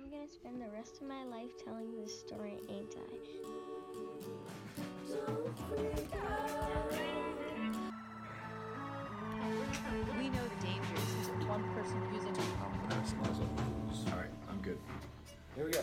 gonna spend the rest of my life telling this story, ain't I? We know the dangers of one person using a phone. That's muzzle. All right, I'm good. Here we go.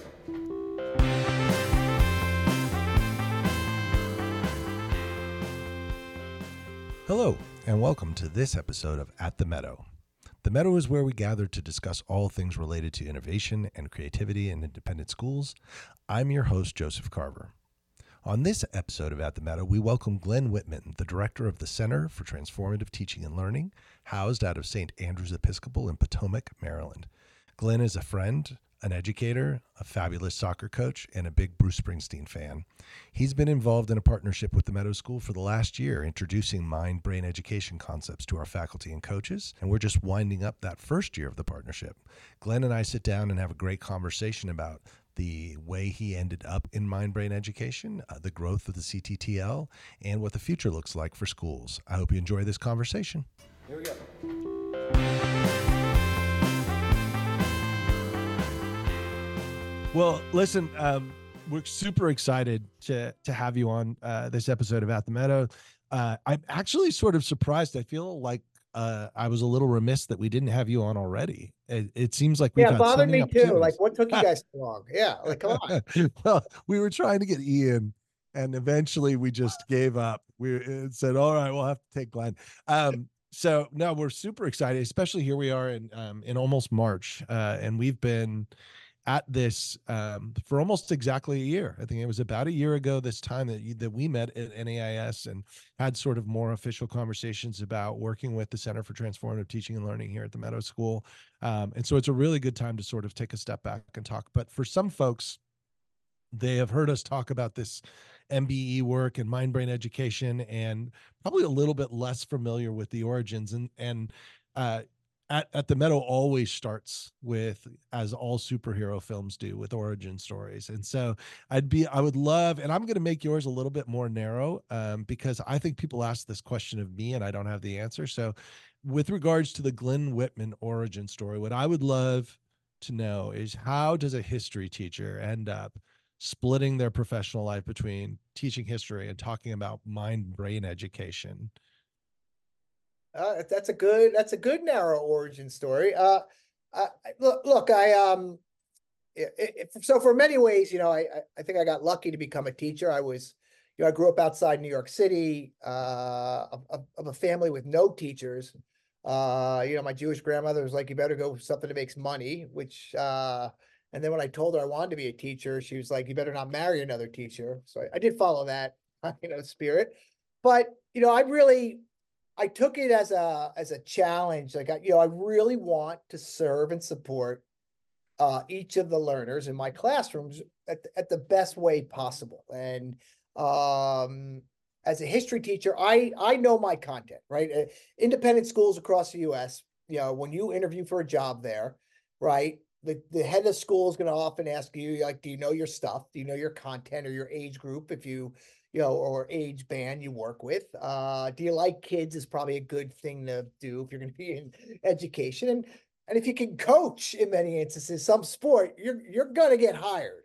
Hello, and welcome to this episode of At the Meadow. The Meadow is where we gather to discuss all things related to innovation and creativity in independent schools. I'm your host, Joseph Carver. On this episode of At the Meadow, we welcome Glenn Whitman, the director of the Center for Transformative Teaching and Learning, housed out of St. Andrew's Episcopal in Potomac, Maryland. Glenn is a friend, an educator, a fabulous soccer coach, and a big Bruce Springsteen fan. He's been involved in a partnership with the Meadow School for the last year, introducing mind-brain education concepts to our faculty and coaches, and we're just winding up that first year of the partnership. Glenn and I sit down and have a great conversation about the way he ended up in mind-brain education, the growth of the CTTL, and what the future looks like for schools. I hope you enjoy this conversation. Here we go. Well, listen, we're super excited to have you on this episode of At the Meadow. I'm actually sort of surprised. I feel like I was a little remiss that we didn't have you on already. It seems like we've had so bothered many me too. opportunities. Like, what took you guys so long? Yeah, like, come on. Well, we were trying to get Ian, and eventually we just gave up. We said, all right, we'll have to take Glenn. So no, we're super excited, especially here we are in almost March, and we've been at this for almost exactly a year. I think it was about a year ago this time that we met at NAIS and had sort of more official conversations about working with the Center for Transformative Teaching and Learning here at the Meadow School. And so it's a really good time to sort of take a step back and talk. But for some folks, they have heard us talk about this MBE work and mind-brain education and probably a little bit less familiar with the origins. And at the Meadow always starts with, as all superhero films do, with origin stories. And so I would love, and I'm going to make yours a little bit more narrow because I think people ask this question of me and I don't have the answer. So with regards to the Glenn Whitman origin story, what I would love to know is, how does a history teacher end up splitting their professional life between teaching history and talking about mind-brain education? That's a good narrow origin story. Look, so for many ways, I think I got lucky to become a teacher. I grew up outside New York City, of a family with no teachers. My Jewish grandmother was like, you better go with something that makes money, and then when I told her I wanted to be a teacher, she was like, you better not marry another teacher. So I did follow that, spirit. But, I took it as a challenge. Like, I really want to serve and support each of the learners in my classrooms at the best way possible. And as a history teacher, I know my content, right? Independent schools across the U.S., when you interview for a job there, right? The head of school is going to often ask you, like, do you know your stuff? Do you know your content or your age group? If or age band you work with. Do you like kids is probably a good thing to do if you're going to be in education. And if you can coach in many instances, some sport, you're going to get hired.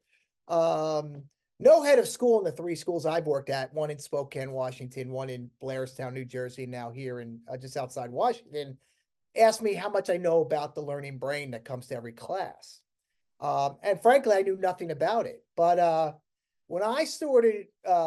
No head of school in the three schools I've worked at, one in Spokane, Washington, one in Blairstown, New Jersey, now here in just outside Washington, asked me how much I know about the learning brain that comes to every class. And frankly, I knew nothing about it. But when I started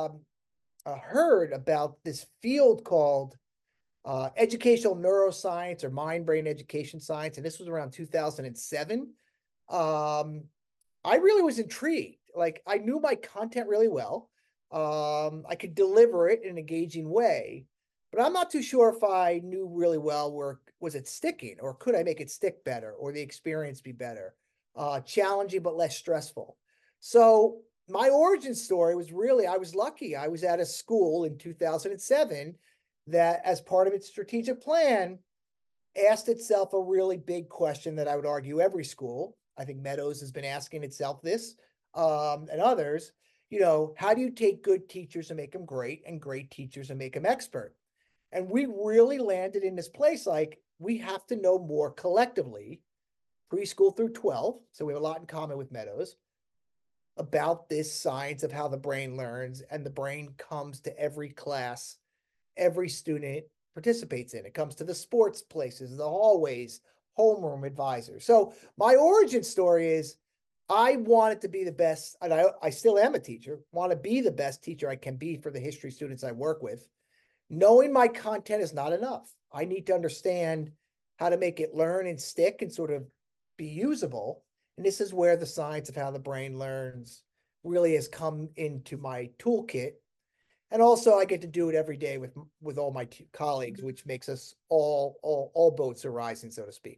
heard about this field called educational neuroscience or mind-brain education science, and this was around 2007, I really was intrigued. Like, I knew my content really well. I could deliver it in an engaging way, but I'm not too sure if I knew really well was it sticking, or could I make it stick better, or the experience be better, challenging but less stressful. So my origin story was really, I was lucky. I was at a school in 2007 that, as part of its strategic plan, asked itself a really big question that I would argue every school, I think Meadows has been asking itself this, and others, how do you take good teachers and make them great, and great teachers and make them expert? And we really landed in this place, like, we have to know more collectively preschool through 12, so we have a lot in common with Meadows, about this science of how the brain learns, and the brain comes to every class, every student participates in. It comes to the sports places, the hallways, homeroom advisors. So my origin story is I wanted to be the best, and I still am a teacher, want to be the best teacher I can be for the history students I work with. Knowing my content is not enough. I need to understand how to make it learn and stick and sort of be usable. And this is where the science of how the brain learns really has come into my toolkit. And also I get to do it every day with all my colleagues, which makes us all boats are rising, so to speak.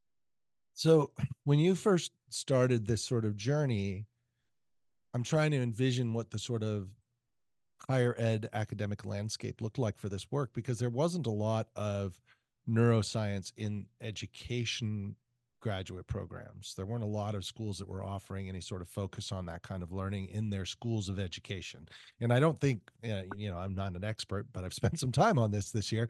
So when you first started this sort of journey, I'm trying to envision what the sort of higher ed academic landscape looked like for this work, because there wasn't a lot of neuroscience in education graduate programs. There weren't a lot of schools that were offering any sort of focus on that kind of learning in their schools of education. And I don't think, I'm not an expert, but I've spent some time on this year,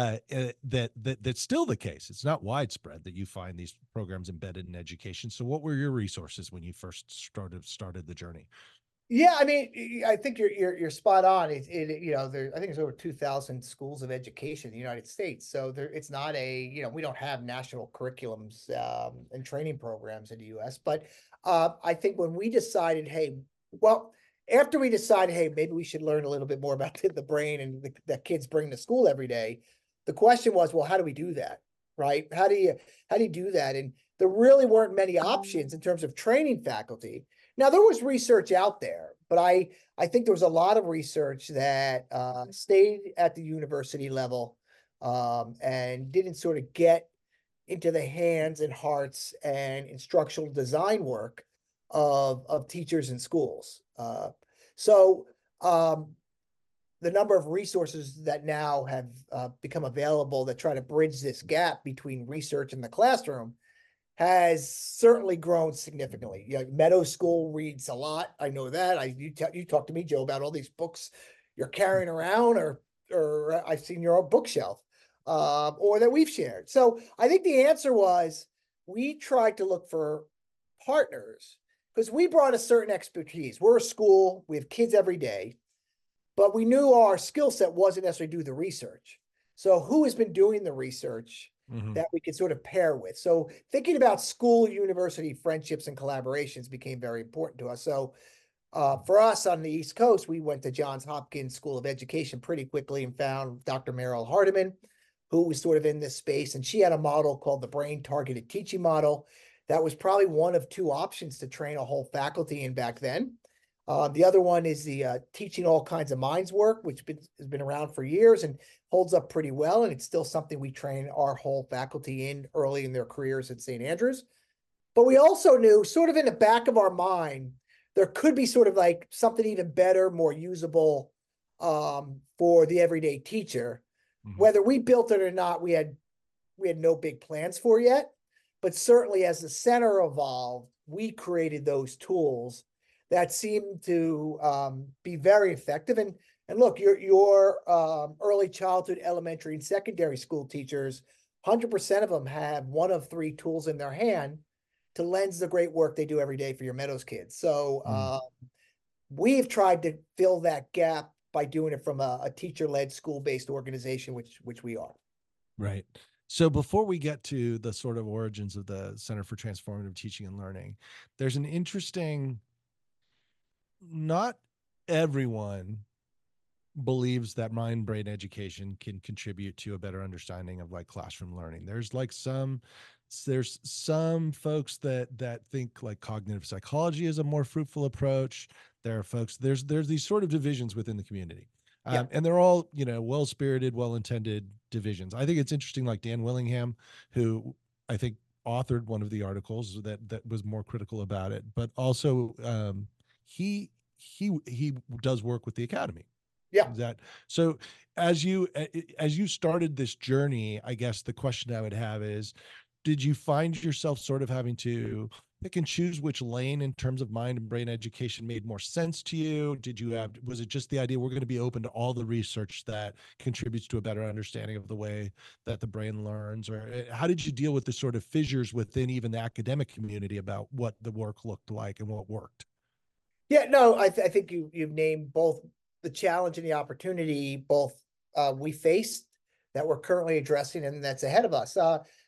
that's still the case. It's not widespread that you find these programs embedded in education. So what were your resources when you first started the journey? Yeah, I mean, I think you're spot on. I think there's over 2,000 schools of education in the United States. So it's not we don't have national curriculums and training programs in the U.S. But I think when we decided, after we decided, hey, maybe we should learn a little bit more about the brain and that kids bring to school every day, the question was, well, how do we do that, right? How do you do that? And there really weren't many options in terms of training faculty. Now, there was research out there, but I think there was a lot of research that stayed at the university level and didn't sort of get into the hands and hearts and instructional design work of teachers in schools. So the number of resources that now have become available that try to bridge this gap between research and the classroom has certainly grown significantly. Meadows School reads a lot. I know that. You talk to me, Joe, about all these books you're carrying around, or I've seen your own bookshelf, or that we've shared. So I think the answer was we tried to look for partners because we brought a certain expertise. We're a school, we have kids every day, but we knew our skill set wasn't necessarily do the research. So who has been doing the research that we could sort of pair with? So thinking about school, university friendships and collaborations became very important to us. So for us on the East Coast, we went to Johns Hopkins School of Education pretty quickly and found Dr. Meryl Hardiman, who was sort of in this space. And she had a model called the brain targeted teaching model. That was probably one of two options to train a whole faculty in back then. The other one is the teaching all kinds of minds work, which has been around for years and holds up pretty well. And it's still something we train our whole faculty in early in their careers at St. Andrews. But we also knew sort of in the back of our mind, there could be sort of like something even better, more usable for the everyday teacher. Whether we built it or not, we had no big plans for yet. But certainly as the center evolved, we created those tools that seem to be very effective. And look, your early childhood, elementary, and secondary school teachers, 100% of them have one of three tools in their hand to lens the great work they do every day for your Meadows kids. So we've tried to fill that gap by doing it from a teacher-led, school-based organization, which we are. Right. So before we get to the sort of origins of the Center for Transformative Teaching and Learning, there's an interesting, not everyone believes that mind-brain education can contribute to a better understanding of like classroom learning. There's some folks that think like cognitive psychology is a more fruitful approach. There are folks, there's these sort of divisions within the community. And they're all, well-spirited, well-intended divisions. I think it's interesting, like Dan Willingham, who I think authored one of the articles that was more critical about it, but also he does work with the Academy. Yeah. So as you started this journey, I guess the question I would have is, did you find yourself sort of having to pick and choose which lane in terms of mind and brain education made more sense to you? Was it just the idea we're going to be open to all the research that contributes to a better understanding of the way that the brain learns? Or how did you deal with the sort of fissures within even the academic community about what the work looked like and what worked? Yeah, no, I think you've named both the challenge and the opportunity, both we faced that we're currently addressing and that's ahead of us.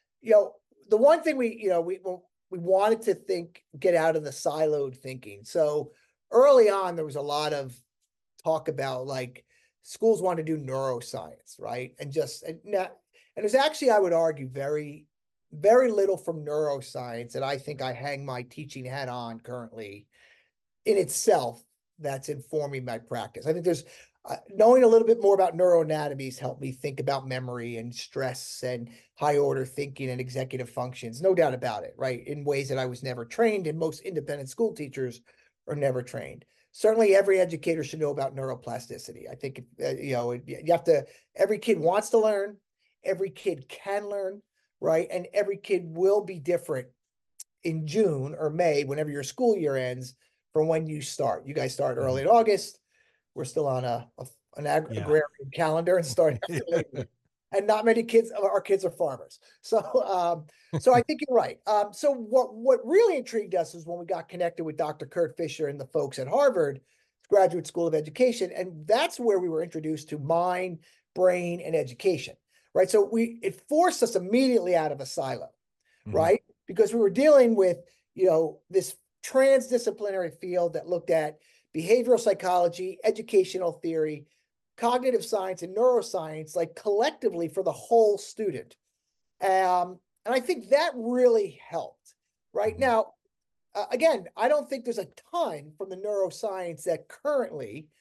The one thing we wanted to get out of the siloed thinking. So early on, there was a lot of talk about like schools want to do neuroscience, right? And there's actually, I would argue, very, very little from neuroscience that I think I hang my teaching hat on currently in itself that's informing my practice. I think there's knowing a little bit more about neuroanatomies helped me think about memory and stress and high order thinking and executive functions, no doubt about it, right? In ways that I was never trained and most independent school teachers are never trained. Certainly every educator should know about neuroplasticity. I think, you have to, every kid wants to learn, every kid can learn, right? And every kid will be different in June or May, whenever your school year ends, from when you start. You guys start early in August. We're still on an agrarian calendar and starting after Labor Day. And not many our kids are farmers. So so I think you're right. So what really intrigued us is when we got connected with Dr. Kurt Fisher and the folks at Harvard Graduate School of Education. And that's where we were introduced to mind, brain, and education, right? So it forced us immediately out of a silo, right? Because we were dealing with, this transdisciplinary field that looked at behavioral psychology, educational theory, cognitive science, and neuroscience, like collectively for the whole student. And I think that really helped. Right now, again, I don't think there's a ton from the neuroscience that currently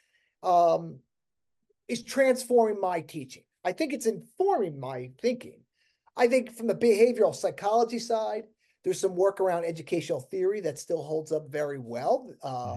is transforming my teaching. I think it's informing my thinking. I think from the behavioral psychology side, there's some work around educational theory that still holds up very well.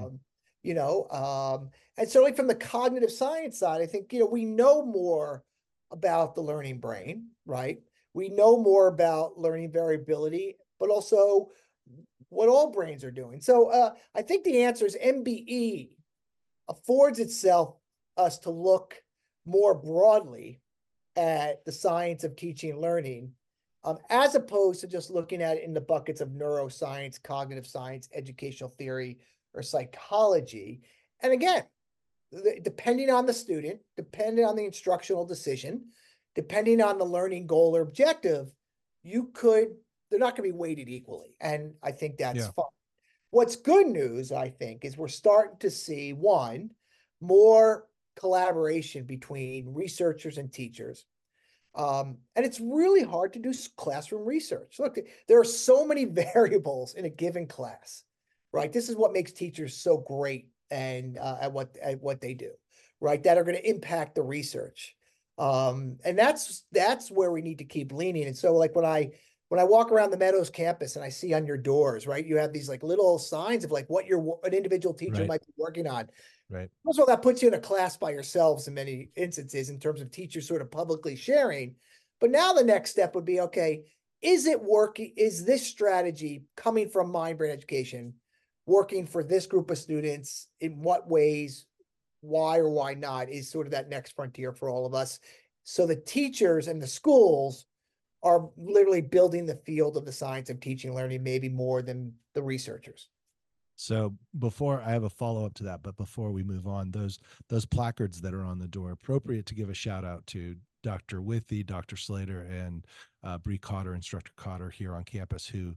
And certainly from the cognitive science side, I think, we know more about the learning brain, right? We know more about learning variability, but also what all brains are doing. So I think the answer is MBE affords us to look more broadly at the science of teaching and learning, as opposed to just looking at it in the buckets of neuroscience, cognitive science, educational theory, or psychology. And again, depending on the student, depending on the instructional decision, depending on the learning goal or objective, they're not going to be weighted equally. And I think that's fine. What's good news, I think, is we're starting to see, one, more collaboration between researchers and teachers. And it's really hard to do classroom research. Look, there are so many variables in a given class, right? This is what makes teachers so great and at what they do, right? That are going to impact the research. And that's where we need to keep leaning. And so like when I walk around the Meadows campus and I see on your doors, right, you have these like little signs of like what an individual teacher might be working on. Right. First of all, that puts you in a class by yourselves in many instances in terms of teachers sort of publicly sharing. But now the next step would be, okay, is it working? Is this strategy coming from mind brain education working for this group of students? In what ways? Why or why not is sort of that next frontier for all of us. So the teachers and the schools are literally building the field of the science of teaching and learning, maybe more than the researchers. So before I have a follow-up to that, but before we move on, those placards that are on the door, appropriate to give a shout out to Dr. Withy, Dr. Slater, and Bree Cotter, Instructor Cotter here on campus, who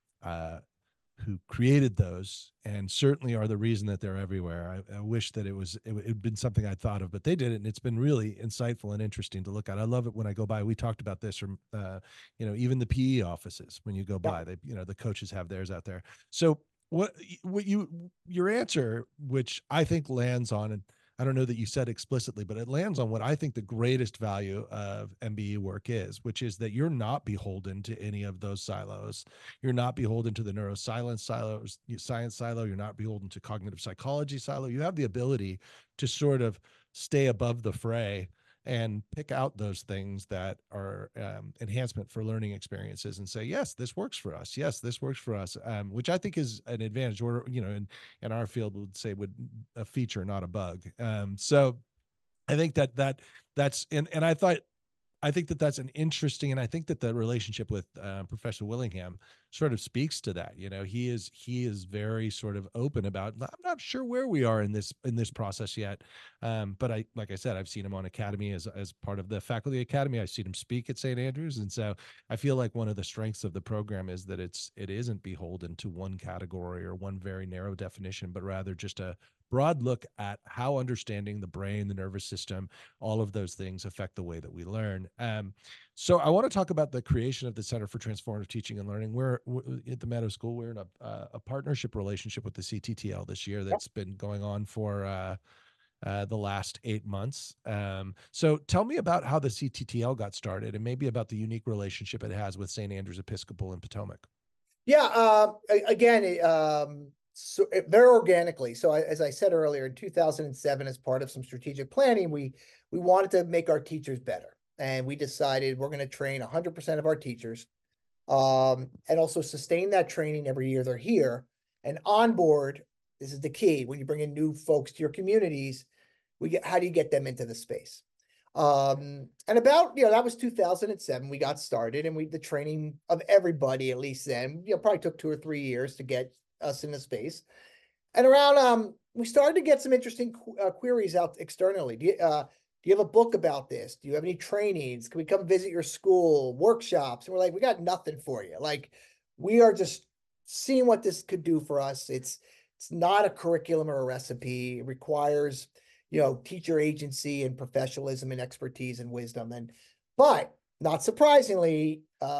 created those and certainly are the reason that they're everywhere. I wish that it'd been something I'd thought of, but they did it, and it's been really insightful and interesting to look at. I love it when I go by. We talked about this from even the PE offices when you go by, they the coaches have theirs out there. So your answer, which I think lands on, and I don't know that you said explicitly, but it lands on what I think the greatest value of MBE work is, which is that you're not beholden to any of those silos. You're not beholden to the neuroscience science silo. You're not beholden to cognitive psychology silo. You have the ability to sort of stay above the fray and pick out those things that are enhancement for learning experiences and say, yes, this works for us. Yes, this works for us, which I think is an advantage, or, in our field would say would a feature, not a bug. So I think that's, and I think that that's an interesting, and I think that the relationship with Professor Willingham sort of speaks to that. He is very sort of open about. I'm not sure where we are in this process yet, but like I said, I've seen him on Academy as part of the faculty academy. I've seen him speak at St. Andrews, and so I feel like one of the strengths of the program is that it isn't beholden to one category or one very narrow definition, but rather just a broad look at how understanding the brain, the nervous system, all of those things affect the way that we learn. So I want to talk about the creation of the Center for Transformative Teaching and Learning. We're at the Meadow School. We're in a partnership relationship with the CTTL this year that's been going on for the last 8 months. So tell me about how the CTTL got started and maybe about the unique relationship it has with St. Andrews Episcopal in Potomac. Yeah, again, so very organically. So as I said earlier, in 2007, as part of some strategic planning, we wanted to make our teachers better. And we decided we're going to train 100% of our teachers, and also sustain that training every year they're here. And onboard, this is the key, when you bring in new folks to your communities, how do you get them into the space? And about, that was 2007, we got started, and the training of everybody, at least then, probably took 2 or 3 years to get us in the space. And around, we started to get some interesting queries out externally. Do you have a book about this? Do you have any trainings? Can we come visit your school, workshops? And we're like, we got nothing for you. Like, we are just seeing what this could do for us. It's not a curriculum or a recipe. It requires, teacher agency and professionalism and expertise and wisdom. But not surprisingly,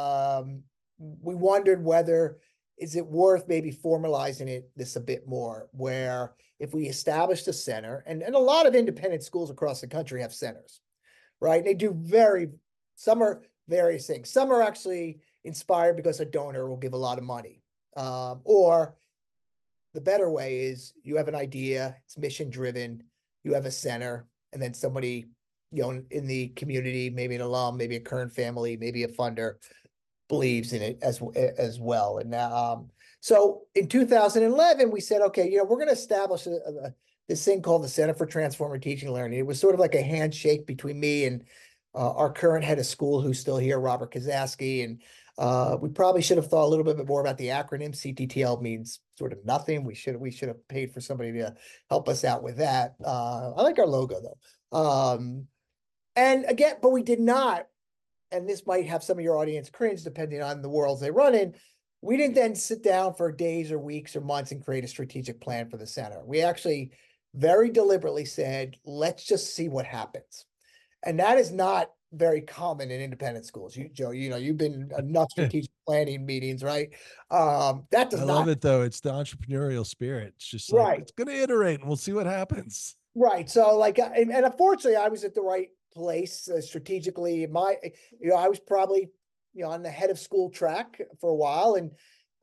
we wondered whether, is it worth maybe formalizing this a bit more, where if we established a center, and a lot of independent schools across the country have centers, right? They do some are various things. Some are actually inspired because a donor will give a lot of money. Or the better way is you have an idea, it's mission driven, you have a center, and then somebody, in the community, maybe an alum, maybe a current family, maybe a funder, believes in it as well. And so in 2011, we said, okay, we're going to establish this thing called the Center for Transformative Teaching and Learning. It was sort of like a handshake between me and our current head of school, who's still here, Robert Kazaski. And we probably should have thought a little bit more about the acronym. CTTL means sort of nothing. We should have paid for somebody to help us out with that. I like our logo though. And again, but we did not, and this might have some of your audience cringe depending on the worlds they run in, we didn't then sit down for days or weeks or months and create a strategic plan for the center. We actually very deliberately said, let's just see what happens. And that is not very common in independent schools. Joe, you've been enough strategic planning meetings, right? That does I love it though. It's the entrepreneurial spirit. It's just like, it's going to iterate and we'll see what happens. Right. So and unfortunately I was at the right place strategically. I was probably, on the head of school track for a while. And,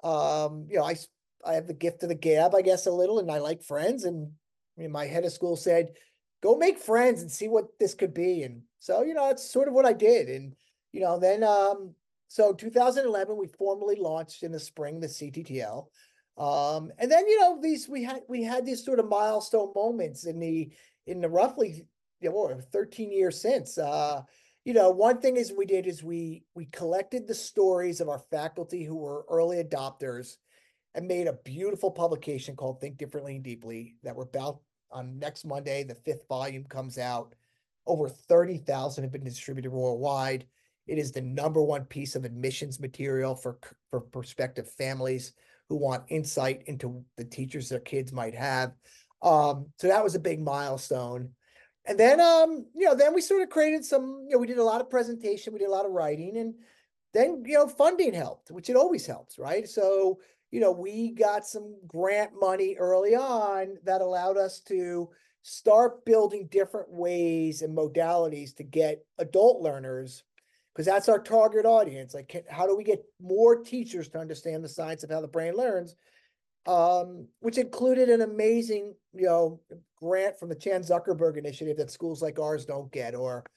I have the gift of the gab, I guess, a little, and I like friends. And my head of school said, go make friends and see what this could be. And so, it's sort of what I did. And, then, so 2011, we formally launched in the spring, the CTTL. And then, we had these sort of milestone moments in the roughly 13 years since. One thing we collected the stories of our faculty who were early adopters and made a beautiful publication called Think Differently and Deeply that we're about on next Monday. The 5th volume comes out. Over 30,000 have been distributed worldwide. It is the #1 piece of admissions material for prospective families who want insight into the teachers their kids might have. So that was a big milestone. And then, then we sort of created some, we did a lot of presentation, we did a lot of writing, and then, funding helped, which it always helps, right? So, we got some grant money early on that allowed us to start building different ways and modalities to get adult learners, because that's our target audience. Like, how do we get more teachers to understand the science of how the brain learns? Which included an amazing, grant from the Chan Zuckerberg Initiative that schools like ours don't get, or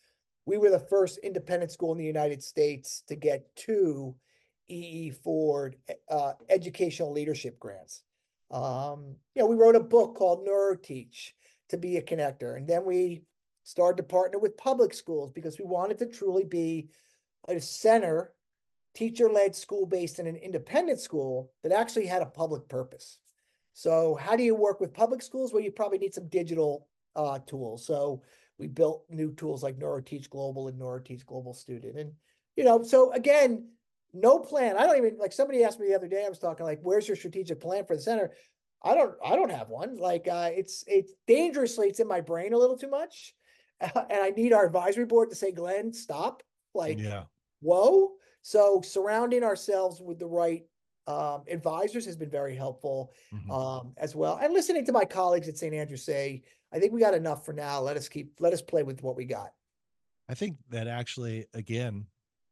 we were the first independent school in the United States to get 2 EE Ford educational leadership grants. We wrote a book called NeuroTeach to be a connector. And then we started to partner with public schools because we wanted to truly be a center, teacher-led school based in an independent school that actually had a public purpose. So how do you work with public schools? Well, you probably need some digital tools. So we built new tools like NeuroTeach Global and NeuroTeach Global Student. And, so again, no plan. I don't even, like, somebody asked me the other day, I was talking like, where's your strategic plan for the center? I don't have one. Like, it's dangerously, it's in my brain a little too much. And I need our advisory board to say, Glenn, stop. Like, Yeah. whoa. So surrounding ourselves with the right advisors has been very helpful as well. And listening to my colleagues at St. Andrews say, I think we got enough for now. Let us play with what we got. I think that actually, again,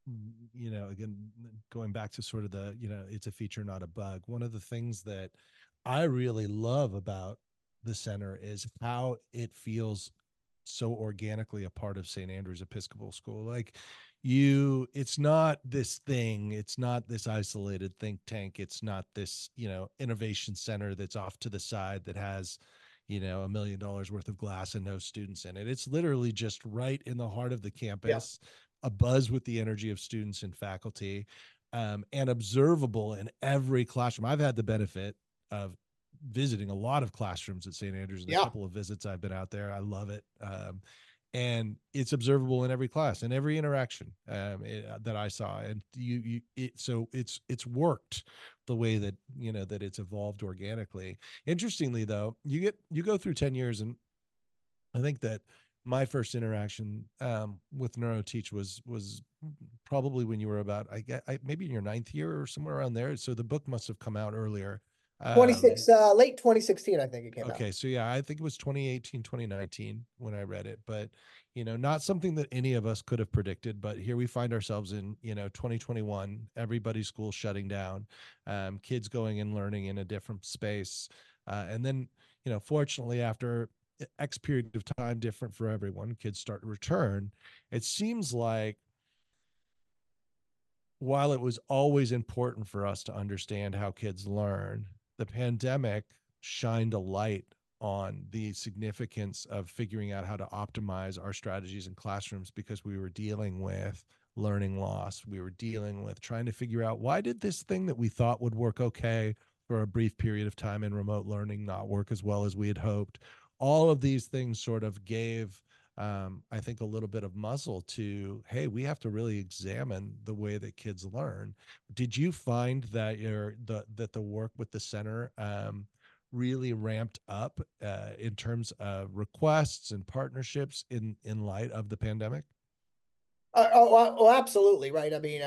going back to sort of the, it's a feature, not a bug. One of the things that I really love about the center is how it feels so organically a part of St. Andrews Episcopal School. Like, it's not this thing, it's not this isolated think tank, it's not this, innovation center that's off to the side that has, $1 million worth of glass and no students in it. It's literally just right in the heart of the campus, a buzz with the energy of students and faculty, and observable in every classroom. I've had the benefit of visiting a lot of classrooms at St. Andrews in a couple of visits I've been out there. I love it. And it's observable in every class and every interaction that I saw. And so it's worked the way that, that it's evolved organically. Interestingly, though, you go through 10 years, and I think that my first interaction with NeuroTeach was probably when you were about, maybe in your 9th year or somewhere around there. So the book must have come out earlier. 26, late 2016, I think it came out. Okay, so yeah, I think it was 2018, 2019 when I read it, but not something that any of us could have predicted. But here we find ourselves in 2021, everybody's school shutting down, kids going and learning in a different space, and then fortunately, after X period of time, different for everyone, kids start to return. It seems like, while it was always important for us to understand how kids learn, the pandemic shined a light on the significance of figuring out how to optimize our strategies in classrooms, because we were dealing with learning loss. We were dealing with trying to figure out, why did this thing that we thought would work okay for a brief period of time in remote learning not work as well as we had hoped? All of these things sort of gave, I think, a little bit of muzzle to, hey, we have to really examine the way that kids learn. Did you find that the work with the center really ramped up in terms of requests and partnerships in light of the pandemic? Absolutely, right. I mean,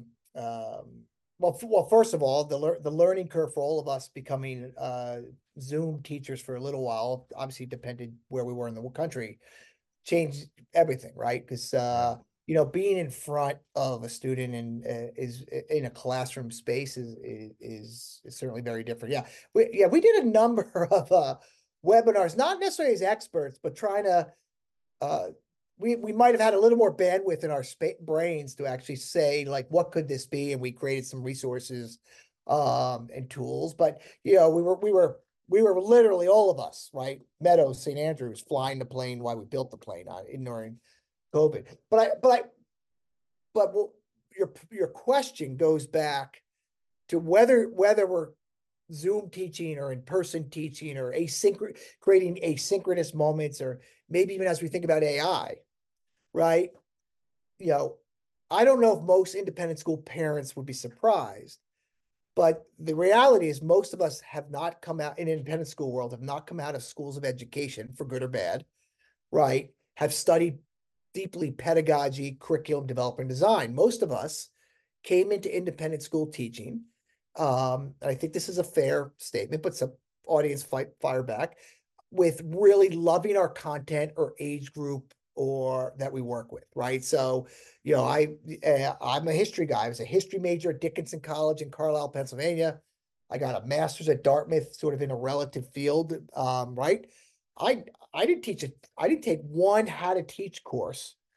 well, first of all, the learning curve for all of us becoming Zoom teachers for a little while, obviously depended where we were in the country, changed everything, right? Because being in front of a student and is in a classroom space is certainly very different. We did a number of webinars, not necessarily as experts, but trying to we might have had a little more bandwidth in our brains to actually say, like, what could this be? And we created some resources and tools. But we were literally, all of us, right? Meadows, St. Andrews, flying the plane while we built the plane during COVID. But your question goes back to whether we're Zoom teaching or in-person teaching or creating asynchronous moments, or maybe even as we think about AI, right? I don't know if most independent school parents would be surprised, but the reality is most of us have not come out in independent school world, have not come out of schools of education for good or bad, right? Have studied deeply pedagogy, curriculum development, design. Most of us came into independent school teaching. And I think this is a fair statement, but some audience fire back, with really loving our content or age group or that we work with, right? So, I'm a history guy. I was a history major at Dickinson College in Carlisle, Pennsylvania. I got a master's at Dartmouth, sort of in a relative field, right? I didn't take one how to teach course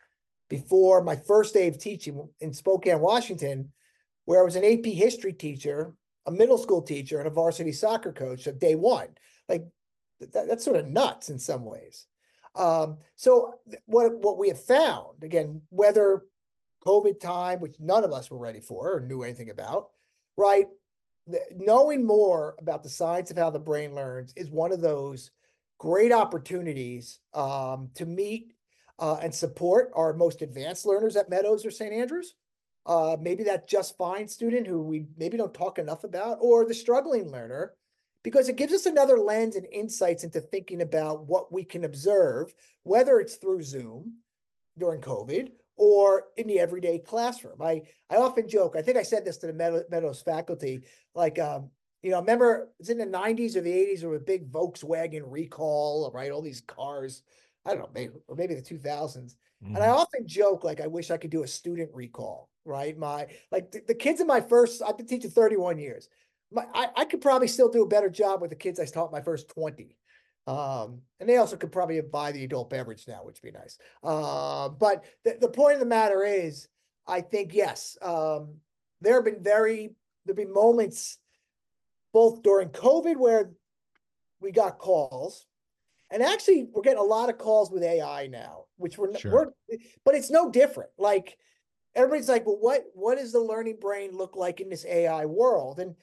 before my first day of teaching in Spokane, Washington, where I was an AP history teacher, a middle school teacher, and a varsity soccer coach at day one. Like that's sort of nuts in some ways. So what we have found, again, whether COVID time, which none of us were ready for or knew anything about, right? Knowing more about the science of how the brain learns is one of those great opportunities to meet and support our most advanced learners at Meadows or St. Andrews. Maybe that just fine student who we maybe don't talk enough about, or the struggling learner, because it gives us another lens and insights into thinking about what we can observe, whether it's through Zoom during COVID or in the everyday classroom. I often joke, I think I said this to the Meadows faculty, like, remember it's in the 90s or the 80s or a big Volkswagen recall, right? All these cars, I don't know, maybe the 2000s. And I often joke, like, I wish I could do a student recall, right? The kids in my first, I've been teaching 31 years. I could probably still do a better job with the kids I taught my first 20. And they also could probably buy the adult beverage now, which would be nice. But the point of the matter is, I think, yes, there have been moments both during COVID where we got calls, and actually we're getting a lot of calls with AI now, which but it's no different. Like everybody's like, well, what does the learning brain look like in this AI world? And,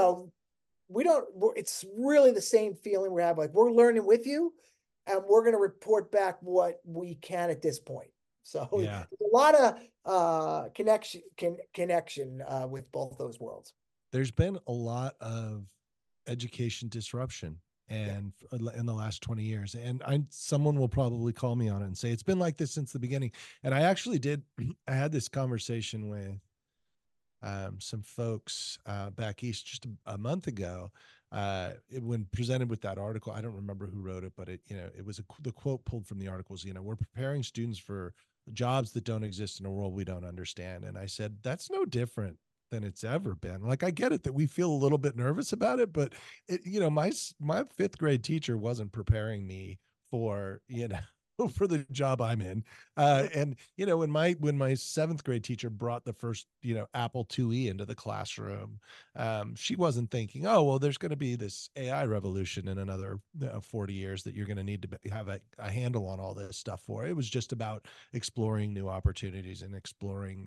it's really the same feeling we have. Like, we're learning with you and we're going to report back what we can at this point. So Yeah. there's a lot of connection with both those worlds. There's been a lot of education disruption and in the last 20 years. And someone will probably call me on it and say, it's been like this since the beginning. And I actually I had this conversation with some folks back east just a month ago when presented with that article. I don't remember who wrote it, but it was the quote pulled from the articles, we're preparing students for jobs that don't exist in a world we don't understand. And I said, that's no different than it's ever been. Like, I get it that we feel a little bit nervous about it, but my fifth grade teacher wasn't preparing me for, for the job I'm in. And when my seventh grade teacher brought the first, Apple IIe into the classroom, she wasn't thinking, oh, well, there's going to be this AI revolution in another 40 years that you're going to need to have a handle on all this stuff for. It was just about exploring new opportunities and exploring,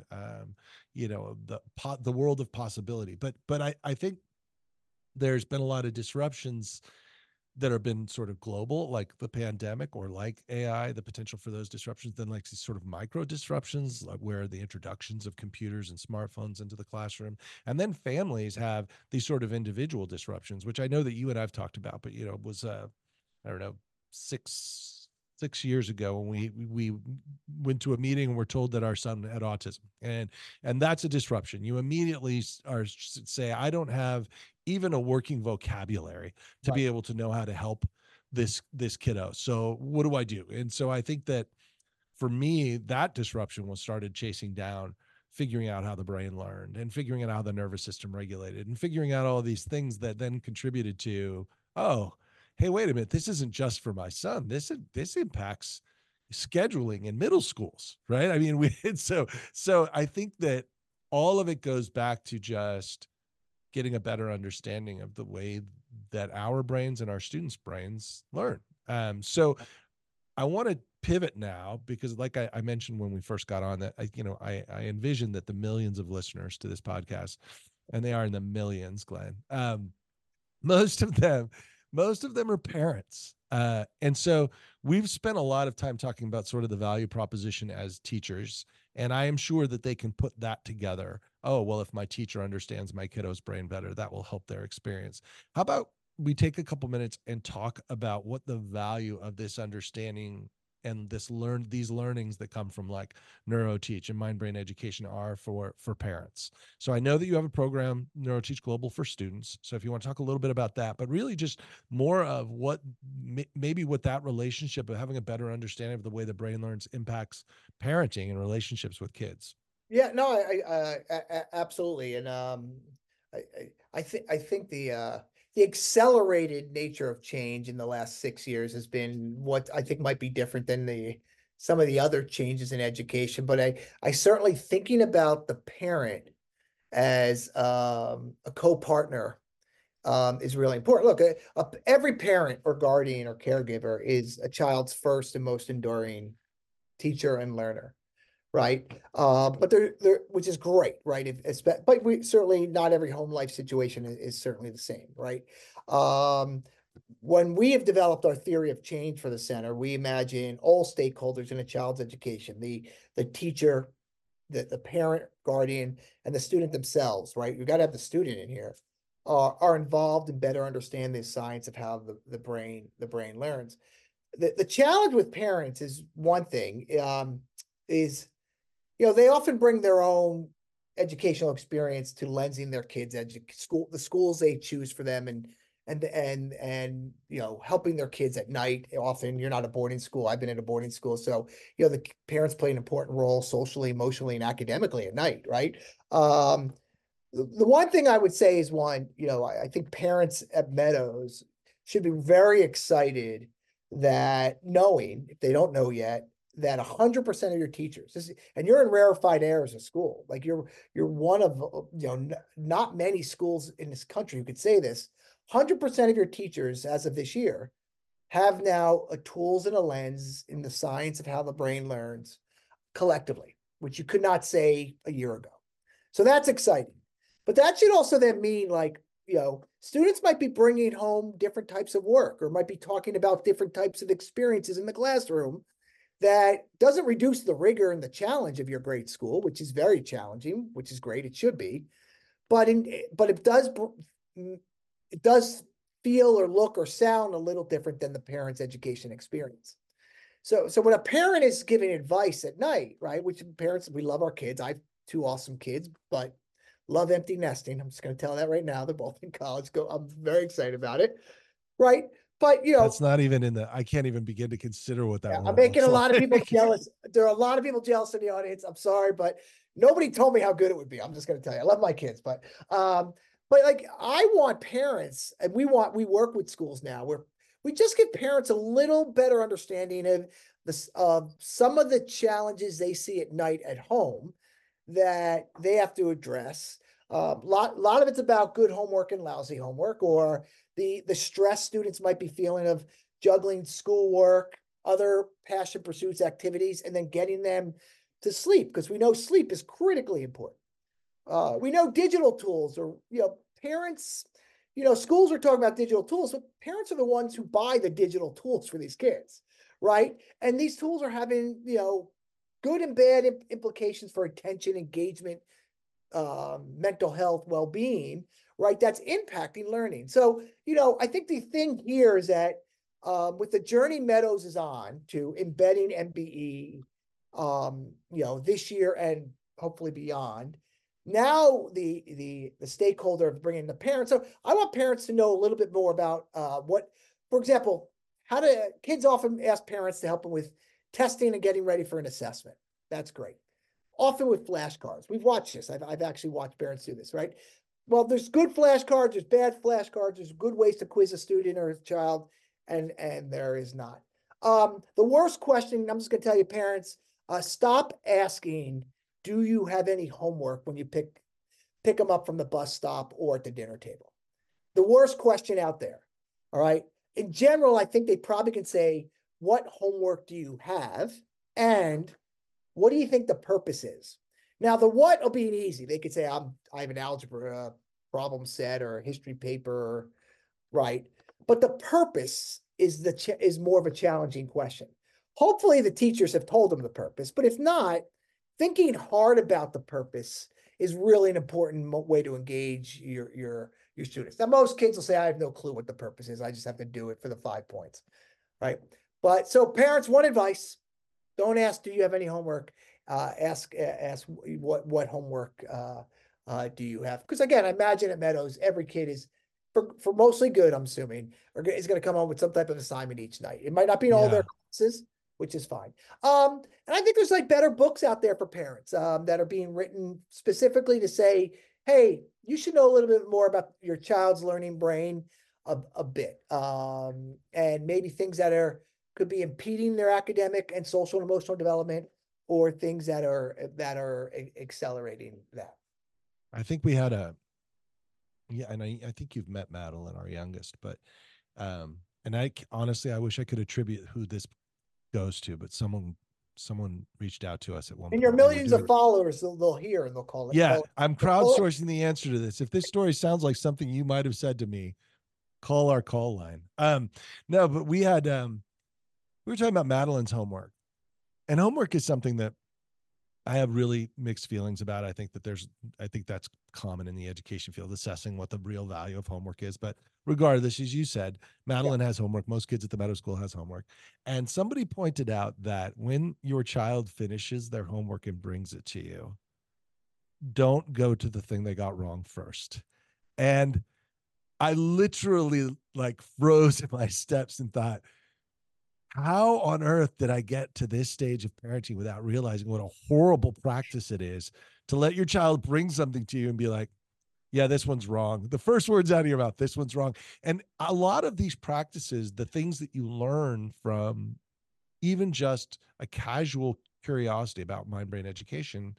the world of possibility. But I think there's been a lot of disruptions that have been sort of global, like the pandemic or like AI, the potential for those disruptions, then like these sort of micro disruptions, like where the introductions of computers and smartphones into the classroom. And then families have these sort of individual disruptions, which I know that you and I've talked about, but, was, I don't know, 6 years ago when we went to a meeting and we're told that our son had autism, and that's a disruption. You immediately say, I don't have even a working vocabulary to be able to know how to help this kiddo. So what do I do? And so I think that for me, that disruption was started chasing down, figuring out how the brain learned and figuring out how the nervous system regulated and figuring out all these things that then contributed to, oh, hey, wait a minute, this isn't just for my son. This impacts scheduling in middle schools, right? I mean, so I think that all of it goes back to just getting a better understanding of the way that our brains and our students' brains learn. So I want to pivot now because, like I mentioned when we first got on, that I envision that the millions of listeners to this podcast, and they are in the millions, Glenn. Most of them are parents. And so we've spent a lot of time talking about sort of the value proposition as teachers. And I am sure that they can put that together. Oh, well, if my teacher understands my kiddo's brain better, that will help their experience. How about we take a couple minutes and talk about what the value of this understanding and these learnings that come from like NeuroTeach and Mind Brain Education are for parents. So I know that you have a program, NeuroTeach Global, for students. So if you want to talk a little bit about that, but really just more of what maybe what that relationship of having a better understanding of the way the brain learns impacts parenting and relationships with kids. Yeah, no, I absolutely. And I think the accelerated nature of change in the last 6 years has been what I think might be different than the some of the other changes in education, but I certainly thinking about the parent as a co-partner is really important. Look, every parent or guardian or caregiver is a child's first and most enduring teacher and learner, right? But they're which is great, right? But we certainly not every home life situation is certainly the same, right? When we have developed our theory of change for the center, we imagine all stakeholders in a child's education, the teacher, the parent, guardian, and the student themselves, right? You got to have the student in here, are involved and better understand the science of how the brain learns. The challenge with parents is one thing, is, they often bring their own educational experience to lensing their kids' the schools they choose for them, and helping their kids at night. Often you're not a boarding school. I've been in a boarding school, so the parents play an important role socially, emotionally, and academically at night, right? The one thing I would say is I think parents at Meadows should be very excited that knowing, if they don't know yet, that 100% of your teachers, and you're in rarefied air as a school, like you're one of, not many schools in this country who could say this. 100% of your teachers as of this year have now a tools and a lens in the science of how the brain learns collectively, which you could not say a year ago. So that's exciting. But that should also then mean students might be bringing home different types of work, or might be talking about different types of experiences in the classroom. That doesn't reduce the rigor and the challenge of your grade school, which is very challenging, which is great. It should be, but it does feel or look or sound a little different than the parent's education experience. So when a parent is giving advice at night, right? Which parents, we love our kids. I have 2 awesome kids, but love empty nesting. I'm just going to tell that right now. They're both in college. I'm very excited about it, right? But that's not even I can't even begin to consider what that. I'm making a lot of people jealous. There are a lot of people jealous in the audience. I'm sorry, but nobody told me how good it would be. I'm just going to tell you, I love my kids, but I want parents, and we work with schools now where we just give parents a little better understanding of this, some of the challenges they see at night at home that they have to address. Lot of it's about good homework and lousy homework, or the stress students might be feeling of juggling schoolwork, other passion pursuits, activities, and then getting them to sleep, because we know sleep is critically important. We know digital tools, or parents, schools are talking about digital tools, but parents are the ones who buy the digital tools for these kids, right? And these tools are having good and bad implications for attention, engagement, mental health, well-being, right? That's impacting learning. So, I think the thing here is that with the journey Meadows is on to embedding MBE, this year and hopefully beyond, now the stakeholder of bringing the parents. So I want parents to know a little bit more about what, for example, kids often ask parents to help them with testing and getting ready for an assessment. That's great. Often with flashcards. We've watched this. I've actually watched parents do this, right? Well, there's good flashcards, there's bad flashcards, there's good ways to quiz a student or a child, and there is not. The worst question, I'm just going to tell you, parents, stop asking, do you have any homework, when you pick them up from the bus stop or at the dinner table? The worst question out there, all right? In general, I think they probably can say, what homework do you have? And what do you think the purpose is? Now, the what will be easy. They could say, I have an algebra problem set or a history paper, right? But the purpose is more of a challenging question. Hopefully the teachers have told them the purpose, but if not, thinking hard about the purpose is really an important way to engage your students. Now, most kids will say, I have no clue what the purpose is. I just have to do it for the 5 points, right? But so parents, one advice, don't ask, do you have any homework? Ask what homework do you have? Because again, I imagine at Meadows, every kid is, for mostly good, I'm assuming, is going to come home with some type of assignment each night. It might not be in all their classes, which is fine. And I think there's better books out there for parents that are being written specifically to say, hey, you should know a little bit more about your child's learning brain a bit. And maybe things that are could be impeding their academic and social and emotional development, or things that are accelerating that. I think we had yeah, and I think you've met Madeline, our youngest, but and honestly, I wish I could attribute who this goes to, but someone reached out to us at one And point. your millions of followers, they'll hear and they'll call it. Yeah, I'm crowdsourcing the answer to this. If this story sounds like something you might have said to me, call our call line. No, but we were talking about Madeline's homework, and homework is something that I have really mixed feelings about. I think that's common in the education field, assessing what the real value of homework is. But regardless, as you said, Madeline has homework. Most kids at the Meadow School has homework. And somebody pointed out that when your child finishes their homework and brings it to you, don't go to the thing they got wrong first. And I literally like froze in my steps and thought, how on earth did I get to this stage of parenting without realizing what a horrible practice it is to let your child bring something to you and be like, yeah, this one's wrong. The first words out of your mouth, this one's wrong. And a lot of these practices, the things that you learn from even just a casual curiosity about mind-brain education,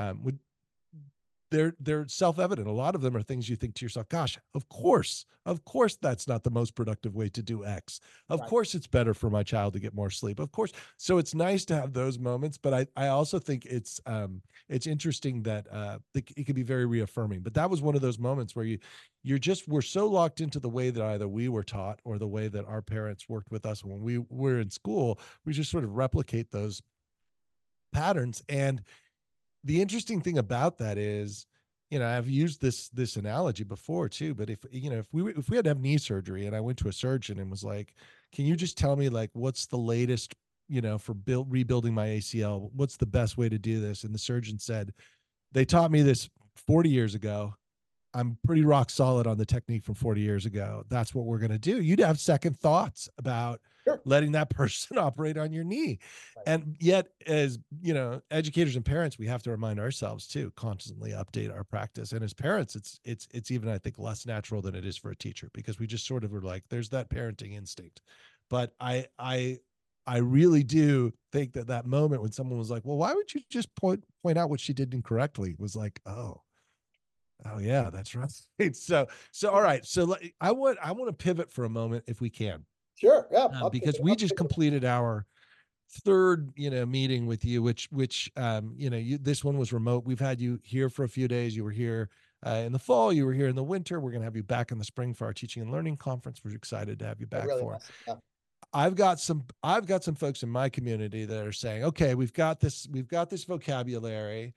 they're self-evident. A lot of them are things you think to yourself, gosh, of course that's not the most productive way to do X. Of course it's better for my child to get more sleep. Of course. So it's nice to have those moments, but I also think it's interesting that it can be very reaffirming. But that was one of those moments where we're so locked into the way that either we were taught or the way that our parents worked with us when we were in school, we just sort of replicate those patterns. And the interesting thing about that is, I've used this analogy before too, but if we had to have knee surgery and I went to a surgeon and was like, can you just tell me like, what's the latest, for rebuilding my ACL, what's the best way to do this? And the surgeon said, they taught me this 40 years ago. I'm pretty rock solid on the technique from 40 years ago. That's what we're going to do. You'd have second thoughts about letting that person operate on your knee. Right. And yet, as educators and parents, we have to remind ourselves to constantly update our practice. And as parents, it's even, I think, less natural than it is for a teacher, because we just sort of are like, there's that parenting instinct. But I really do think that moment when someone was like, well, why would you just point out what she did incorrectly, was like, oh yeah, that's right. So all right. So I want to pivot for a moment if we can. Sure. Yeah. Because we just completed our third, meeting with you, which this one was remote. We've had you here for a few days. You were here in the fall. You were here in the winter. We're going to have you back in the spring for our teaching and learning conference. We're excited to have you back for. Yeah. I've got some folks in my community that are saying, okay, we've got this vocabulary.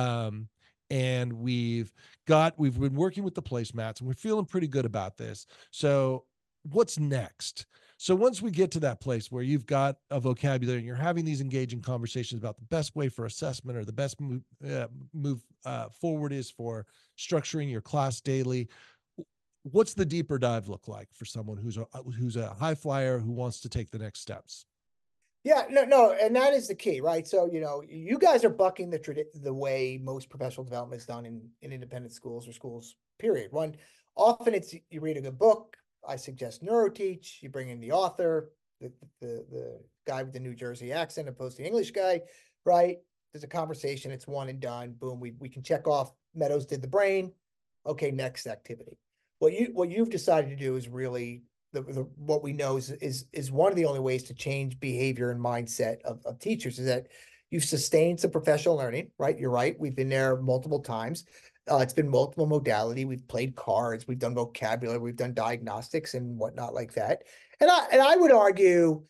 And we've been working with the placemats and we're feeling pretty good about this. So what's next? So once we get to that place where you've got a vocabulary and you're having these engaging conversations about the best way for assessment or the best move forward is for structuring your class daily, what's the deeper dive look like for someone who's a high flyer who wants to take the next steps? Yeah, no, and that is the key, right? So, you guys are bucking the way most professional development is done in independent schools or schools, period. Often it's you read a good book. I suggest NeuroTeach. You bring in the author, the guy with the New Jersey accent opposed to the English guy, right? There's a conversation. It's one and done. Boom. We can check off Meadows did the brain. Okay, next activity. What you've decided to do is really what we know is one of the only ways to change behavior and mindset of teachers, is that you've sustained some professional learning, right? You're right. We've been there multiple times. It's been multiple modality. We've played cards. We've done vocabulary. We've done diagnostics and whatnot like that. And I would argue,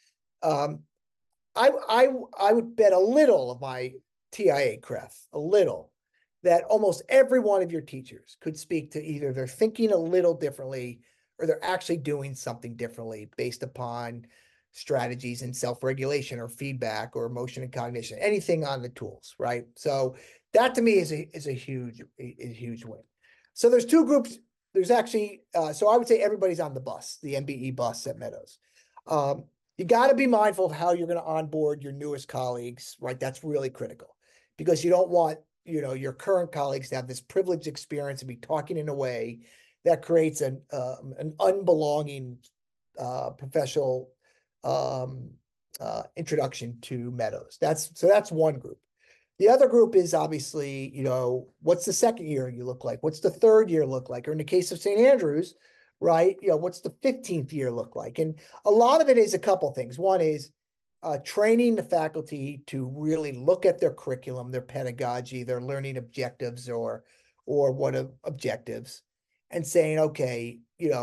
I would bet a little of my TIA crest, a little, that almost every one of your teachers could speak to either they're thinking a little differently or they're actually doing something differently based upon strategies and self-regulation or feedback or emotion and cognition, anything on the tools, right? So that to me is a huge win. So there's two groups. There's actually, so I would say everybody's on the bus, the MBE bus at Meadows. You got to be mindful of how you're going to onboard your newest colleagues, right? That's really critical, because you don't want, your current colleagues to have this privileged experience and be talking in a way that creates an unbelonging professional introduction to Meadows. That's one group. The other group is obviously, what's the second year you look like? What's the third year look like? Or in the case of St. Andrews, right? What's the 15th year look like? And a lot of it is a couple things. One is training the faculty to really look at their curriculum, their pedagogy, their learning objectives or what objectives, and saying, okay,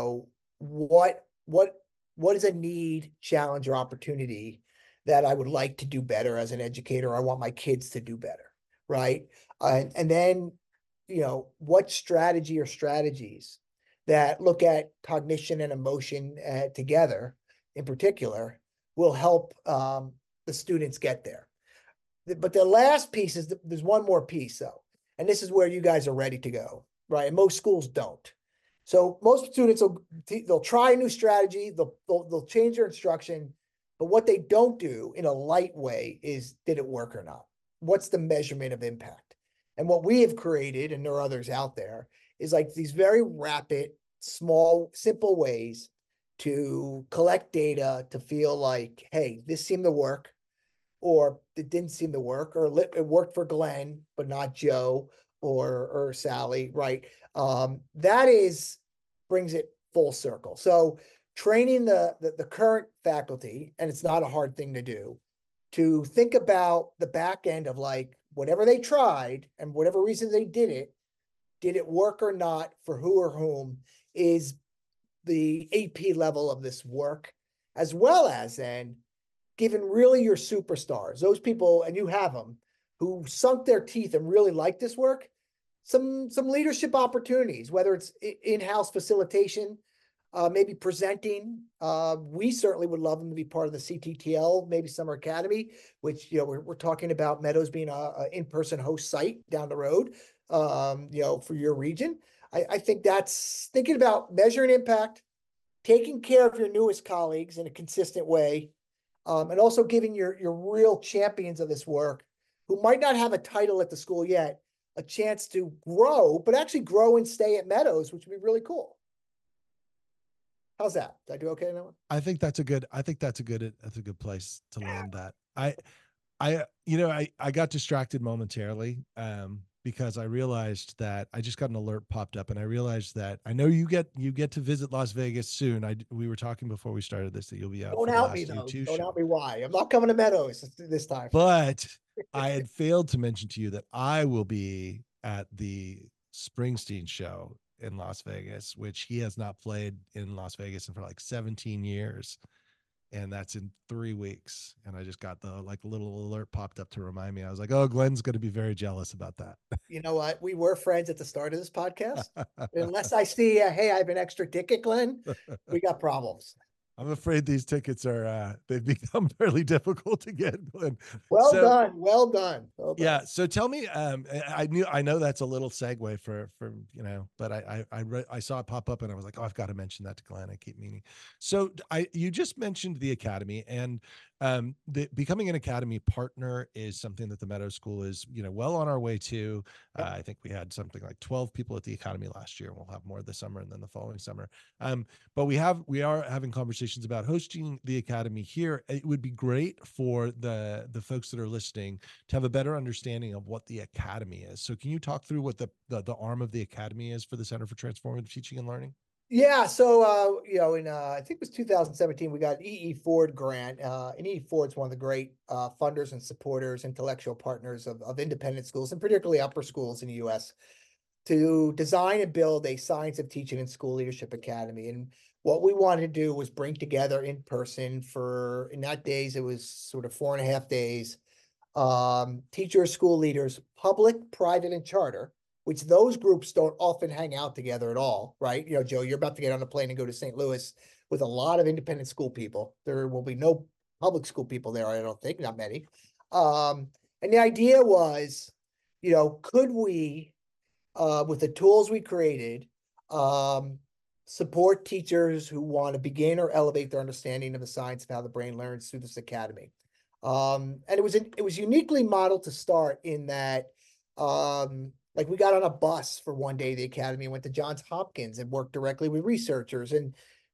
what is a need, challenge, or opportunity that I would like to do better as an educator? I want my kids to do better, right? And then, what strategy or strategies that look at cognition and emotion together in particular will help the students get there. But the last piece is, there's one more piece though, and this is where you guys are ready to go, right? And most schools don't. So most students they'll try a new strategy, they'll change their instruction, but what they don't do in a light way is, did it work or not? What's the measurement of impact? And what we have created, and there are others out there, is like these very rapid, small, simple ways to collect data to feel like, hey, this seemed to work, or it didn't seem to work, or it worked for Glenn, but not Joe or Sally, right? That brings it full circle. So training the current faculty, and it's not a hard thing to do, to think about the back end of like, whatever they tried and whatever reason they did it work or not for who or whom, is the AP level of this work, as well as then given really your superstars, those people, and you have them, who sunk their teeth and really like this work, some leadership opportunities, whether it's in-house facilitation, maybe presenting. We certainly would love them to be part of the CTTL, maybe Summer Academy, which, we're talking about Meadows being a in-person host site down the road, for your region. I think that's thinking about measuring impact, taking care of your newest colleagues in a consistent way, and also giving your real champions of this work, who might not have a title at the school yet, a chance to grow, but actually grow and stay at Meadows, which would be really cool. How's that? Did I do okay on that one? I think that's a good place to land that. I got distracted momentarily because I realized that I just got an alert popped up, and I realized that I know you get to visit Las Vegas soon. We were talking before we started this that you'll be out. Don't help me though. Don't help me. Why? I'm not coming to Meadows this time. But I had failed to mention to you that I will be at the Springsteen show in Las Vegas, which he has not played in Las Vegas in for like 17 years. And that's in 3 weeks. And I just got the little alert popped up to remind me. I was like, oh, Glenn's going to be very jealous about that. You know what? We were friends at the start of this podcast. Unless I see, hey, I have an extra ticket, Glenn, we got problems. I'm afraid these tickets they've become fairly difficult to get, Glenn. Well done. Yeah. So tell me, I know that's a little segue for but I saw it pop up and I was like, oh, I've got to mention that to Glenn. I keep meaning. So you just mentioned the Academy, and becoming an Academy partner is something that the Meadows School is, well on our way to. I think we had something like 12 people at the Academy last year. We'll have more this summer and then the following summer. But we are having conversations about hosting the Academy here. It would be great for the folks that are listening to have a better understanding of what the Academy is. So can you talk through what the arm of the Academy is for the Center for Transformative Teaching and Learning? Yeah. So, in I think it was 2017, we got E.E. Ford grant. And E.E. Ford's one of the great funders and supporters, intellectual partners of independent schools, and particularly upper schools in the U.S., to design and build a Science of Teaching and School Leadership Academy. And what we wanted to do was bring together in person in that days, it was sort of 4.5 days, teachers, school leaders, public, private, and charter, which those groups don't often hang out together at all, right? Joe, you're about to get on a plane and go to St. Louis with a lot of independent school people. There will be no public school people there, I don't think, not many. And the idea was, could we, with the tools we created, support teachers who want to begin or elevate their understanding of the science of how the brain learns through this academy. And it was uniquely modeled to start in that, we got on a bus for one day, the academy, and went to Johns Hopkins and worked directly with researchers. And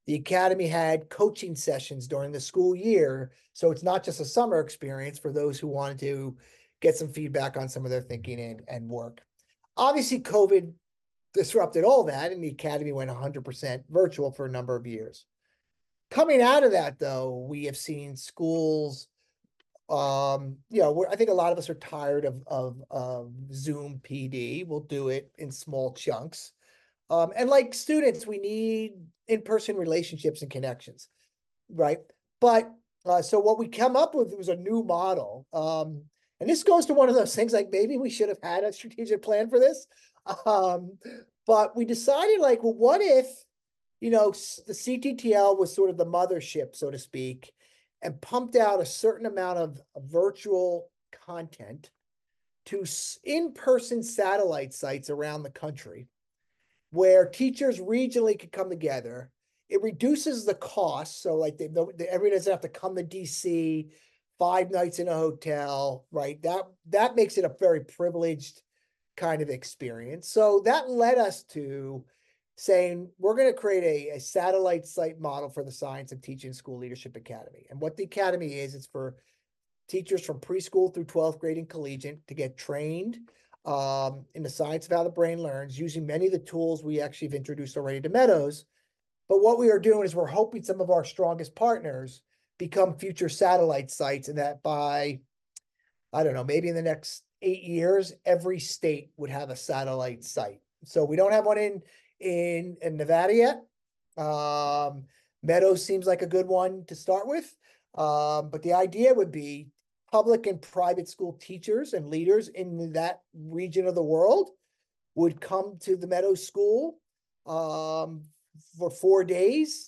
The Academy had coaching sessions during the school year. So it's not just a summer experience for those who wanted to get some feedback on some of their thinking and work. Obviously, COVID disrupted all that, and the Academy went 100% virtual for a number of years. Coming out of that, though, we have seen schools, I think a lot of us are tired of Zoom PD. We'll do it in small chunks. And like students, we need in-person relationships and connections, right? But so what we come up with was a new model. And this goes to one of those things like maybe we should have had a strategic plan for this. But we decided like, well, what if, the CTTL was sort of the mothership, so to speak, and pumped out a certain amount of virtual content to in-person satellite sites around the country where teachers regionally could come together. It reduces the cost. So like everybody doesn't have to come to DC 5 nights in a hotel, right? That makes it a very privileged kind of experience. So that led us to saying, we're going to create a satellite site model for the Science of Teaching School Leadership Academy. And what the Academy is, it's for teachers from preschool through 12th grade and collegiate to get trained in the science of how the brain learns, using many of the tools we actually have introduced already to Meadows. But what we are doing is we're hoping some of our strongest partners become future satellite sites, and that by, I don't know, maybe in the next 8 years, every state would have a satellite site. So we don't have one in Nevada yet. Meadows seems like a good one to start with. But the idea would be public and private school teachers and leaders in that region of the world would come to the Meadows School for 4 days.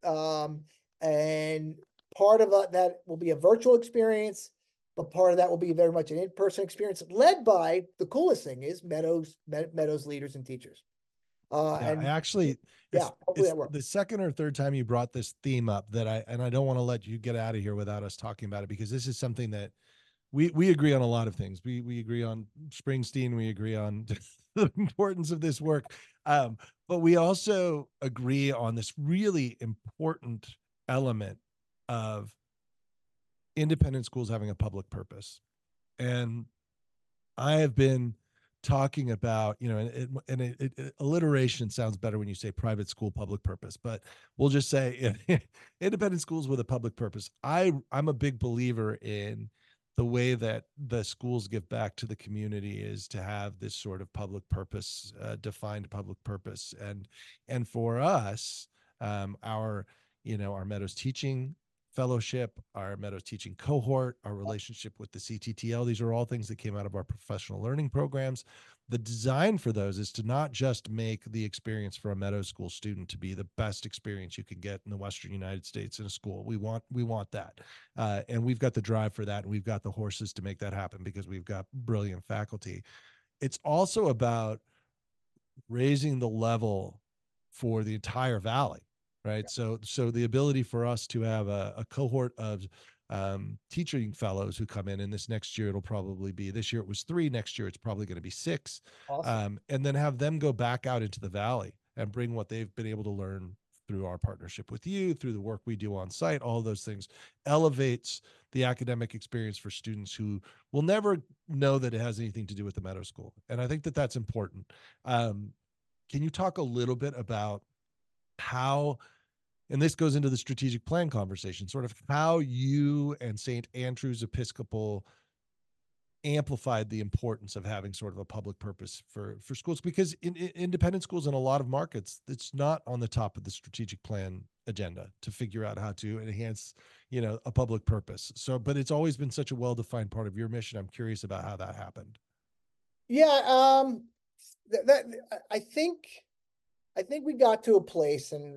And part of that will be a virtual experience, but part of that will be very much an in-person experience led by, the coolest thing is Meadows leaders and teachers. And actually, it's the second or third time you brought this theme up that I don't want to let you get out of here without us talking about it, because this is something that we agree on a lot of things. We agree on Springsteen. We agree on the importance of this work. But we also agree on this really important element of independent schools having a public purpose. And I have been talking about, alliteration sounds better when you say private school public purpose, but we'll just say independent schools with a public purpose. I'm a big believer in the way that the schools give back to the community is to have this sort of public purpose, defined public purpose. And for us, our Meadows Teaching Fellowship, our Meadows Teaching Cohort, our relationship with the CTTL, these are all things that came out of our professional learning programs. The design for those is to not just make the experience for a Meadows School student to be the best experience you can get in the Western United States in a school. We want that. And we've got the drive for that. And we've got the horses to make that happen because we've got brilliant faculty. It's also about raising the level for the entire Valley. Right. Yeah. So the ability for us to have a cohort of teaching fellows who come in, and this next year, this year it was 3, next year it's probably going to be 6. Awesome. And then have them go back out into the Valley and bring what they've been able to learn through our partnership with you, through the work we do on site. All those things elevates the academic experience for students who will never know that it has anything to do with the Meadows School. And I think that that's important. Can you talk a little bit about how, and this goes into the strategic plan conversation, sort of how you and St. Andrew's Episcopal amplified the importance of having sort of a public purpose for schools, because in independent schools in a lot of markets, it's not on the top of the strategic plan agenda to figure out how to enhance, a public purpose. So, but it's always been such a well-defined part of your mission. I'm curious about how that happened. Yeah. I think we got to a place, and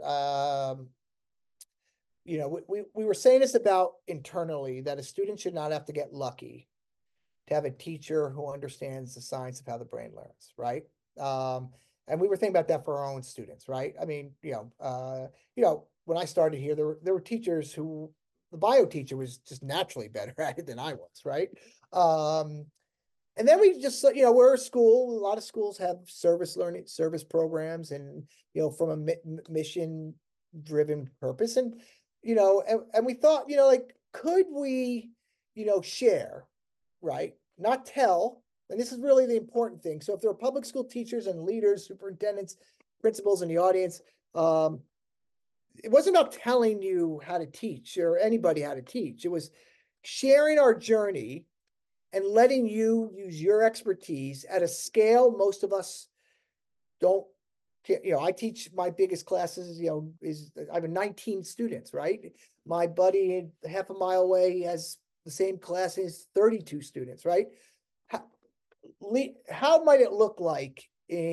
we were saying this about internally, that a student should not have to get lucky to have a teacher who understands the science of how the brain learns, right? And we were thinking about that for our own students, right? I mean, when I started here, there were teachers who, the bio teacher was just naturally better at it than I was, right? And then we just, we're a school. A lot of schools have service programs, and, from a mission driven purpose. And, and we thought, like, could we, share, right? Not tell. And this is really the important thing. So if there are public school teachers and leaders, superintendents, principals in the audience, it wasn't about telling you how to teach or anybody how to teach. It was sharing our journey and letting you use your expertise at a scale most of us don't. I teach my biggest classes, I have 19 students, right? My buddy half a mile away has the same class as 32 students, right? How might it look like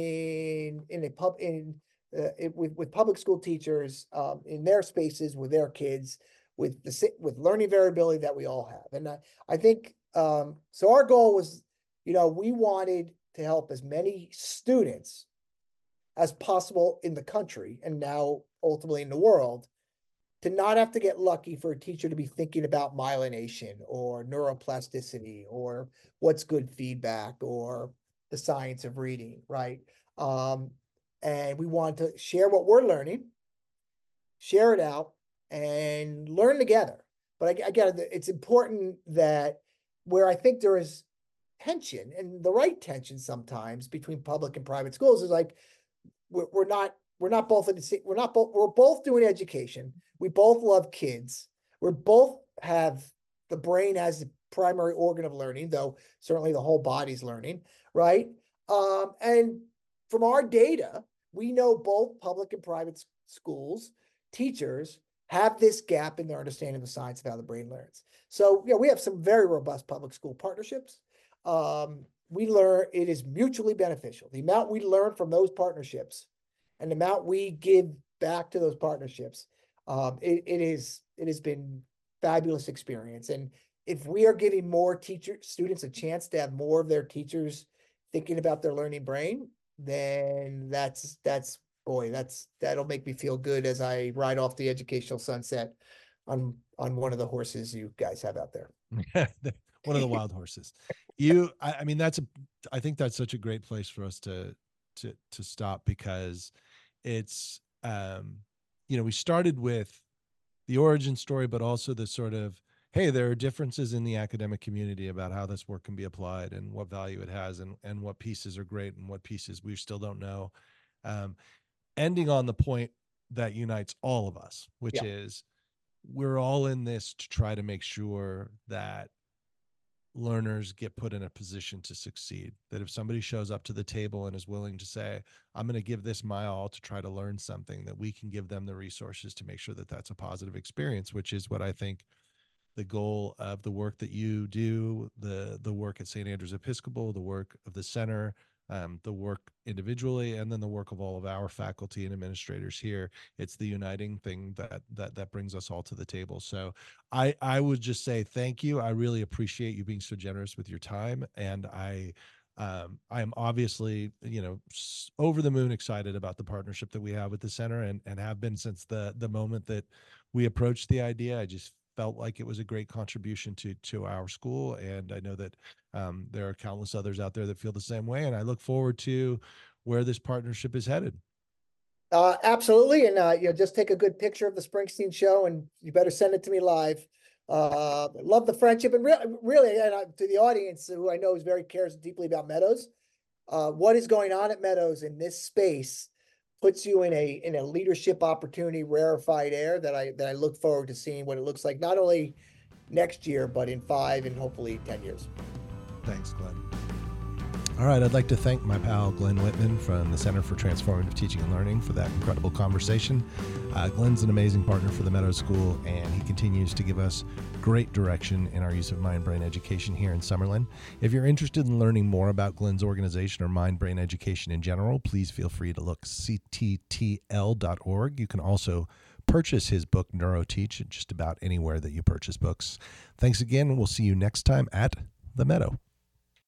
with public school teachers in their spaces with their kids with learning variability that we all have? And I think so. Our goal was, we wanted to help as many students as possible in the country and now ultimately in the world to not have to get lucky for a teacher to be thinking about myelination or neuroplasticity or what's good feedback or the science of reading, right? And we want to share what we're learning, share it out, and learn together. But it's important that where I think there is tension, and the right tension sometimes between public and private schools, is like we're both doing education. We both love kids. We both have the brain as the primary organ of learning, though certainly the whole body's learning, right? And from our data, we know both public and private schools, teachers have this gap in their understanding of the science of how the brain learns. So, we have some very robust public school partnerships. We learn it is mutually beneficial. The amount we learn from those partnerships and the amount we give back to those partnerships, it has been fabulous experience. And if we are giving more students a chance to have more of their teachers thinking about their learning brain, then that'll make me feel good as I ride off the educational sunset on one of the horses you guys have out there. One of the wild horses. I think that's such a great place for us to stop, because it's, we started with the origin story, but also the sort of, hey, there are differences in the academic community about how this work can be applied and what value it has and what pieces are great and what pieces we still don't know. Ending on the point that unites all of us, which is we're all in this to try to make sure that learners get put in a position to succeed. That if somebody shows up to the table and is willing to say, I'm going to give this my all to try to learn something, that we can give them the resources to make sure that that's a positive experience, which is what I think the goal of the work that you do, the work at St. Andrew's Episcopal, the work of the center, the work individually, and then the work of all of our faculty and administrators here. It's the uniting thing that brings us all to the table. So I would just say thank you. I really appreciate you being so generous with your time. And I am obviously, over the moon excited about the partnership that we have with the center and have been since the moment that we approached the idea. I just felt like it was a great contribution to our school. And I know that there are countless others out there that feel the same way. And I look forward to where this partnership is headed. Absolutely. And, just take a good picture of the Springsteen show and you better send it to me live. Love the friendship, and really, to the audience who I know cares deeply about Meadows, what is going on at Meadows in this space puts you in a leadership opportunity, rarefied air that I look forward to seeing what it looks like, not only next year, but in 5 and hopefully 10 years. Thanks, Glenn. All right, I'd like to thank my pal Glenn Whitman from the Center for Transformative Teaching and Learning for that incredible conversation. Glenn's an amazing partner for the Meadows School, and he continues to give us great direction in our use of mind-brain education here in Summerlin. If you're interested in learning more about Glenn's organization or mind-brain education in general, please feel free to look cttl.org. You can also purchase his book, NeuroTeach, at just about anywhere that you purchase books. Thanks again, and we'll see you next time at The Meadow.